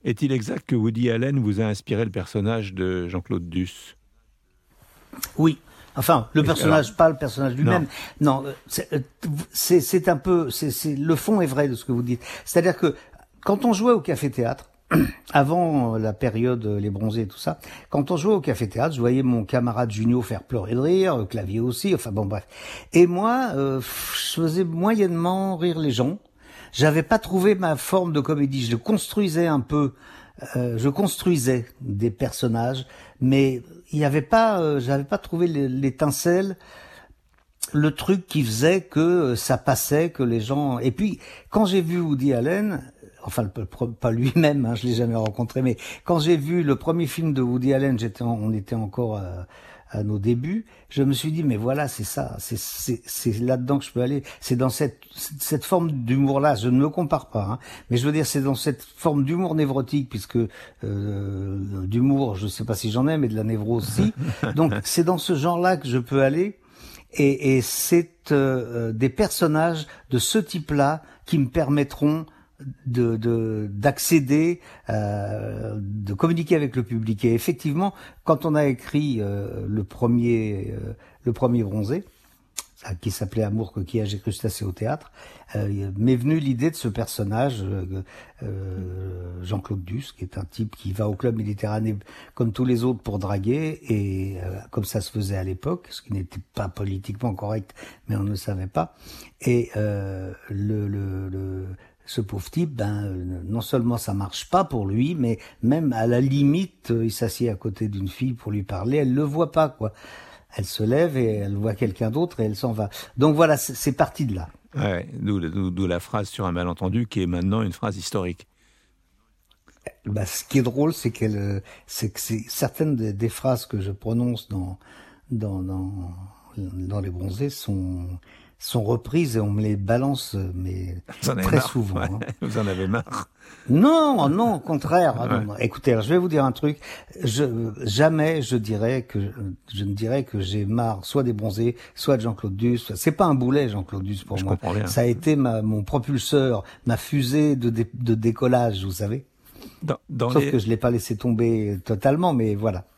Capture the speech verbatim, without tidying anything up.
Est-il exact que Woody Allen vous a inspiré le personnage de Jean-Claude Duss? Oui. Enfin, le personnage, Alors, pas le personnage lui-même. Non, Non, c'est, c'est, c'est un peu, c'est, c'est, le fond est vrai de ce que vous dites. C'est-à-dire que quand on jouait au café-théâtre, avant la période Les Bronzés et tout ça, quand on jouait au café-théâtre, je voyais mon camarade Junio faire pleurer de rire, Clavier aussi, enfin bon bref. Et moi, euh, je faisais moyennement rire les gens. J'avais pas trouvé ma forme de comédie. Je construisais un peu, euh, je construisais des personnages, mais il y avait pas, euh, j'avais pas trouvé l'étincelle, le truc qui faisait que ça passait, que les gens. Et puis quand j'ai vu Woody Allen, enfin pas lui-même, hein, je l'ai jamais rencontré, mais quand j'ai vu le premier film de Woody Allen, j'étais, en, on était encore à, à nos débuts, je me suis dit mais voilà, c'est ça, c'est c'est c'est là-dedans que je peux aller, c'est dans cette cette forme d'humour-là. Je ne me compare pas, hein, mais je veux dire c'est dans cette forme d'humour névrotique, puisque euh, d'humour, je sais pas si j'en ai, mais de la névrose aussi. Donc c'est dans ce genre-là que je peux aller. Et, et c'est euh, des personnages de ce type-là qui me permettront de, de d'accéder, euh, de communiquer avec le public. Et effectivement, quand on a écrit euh, le premier, euh, le premier Bronzé, qui s'appelait Amour, coquillage et crustacés au théâtre, euh, m'est venue l'idée de ce personnage, euh, euh, Jean-Claude Duss, qui est un type qui va au club Méditerranée comme tous les autres pour draguer, et euh, comme ça se faisait à l'époque, ce qui n'était pas politiquement correct, mais on ne le savait pas. Et euh, le, le, le ce pauvre type, ben non seulement ça marche pas pour lui, mais même à la limite, il s'assied à côté d'une fille pour lui parler, elle le voit pas, quoi. Elle se lève et elle voit quelqu'un d'autre et elle s'en va. Donc voilà, c'est parti de là. Ouais, d'où, d'où, d'où la phrase sur un malentendu qui est maintenant une phrase historique. Bah, ce qui est drôle, c'est qu'elle, c'est que c'est certaines des, des phrases que je prononce dans dans dans dans les Bronzés sont sont reprises et on me les balance, mais très marre, souvent. ouais. Hein. Vous en avez marre? Non, non, au contraire. Ah, ouais. non. Écoutez, alors, je vais vous dire un truc. Je, jamais je dirais que je ne dirais que j'ai marre soit des Bronzés, soit de Jean-Claude Duss. C'est pas un boulet, Jean-Claude Duss, pour je moi. Comprends bien. Ça a été ma, mon propulseur, ma fusée de, dé, de décollage, vous savez. Dans, dans Sauf les... que je l'ai pas laissé tomber totalement, mais voilà.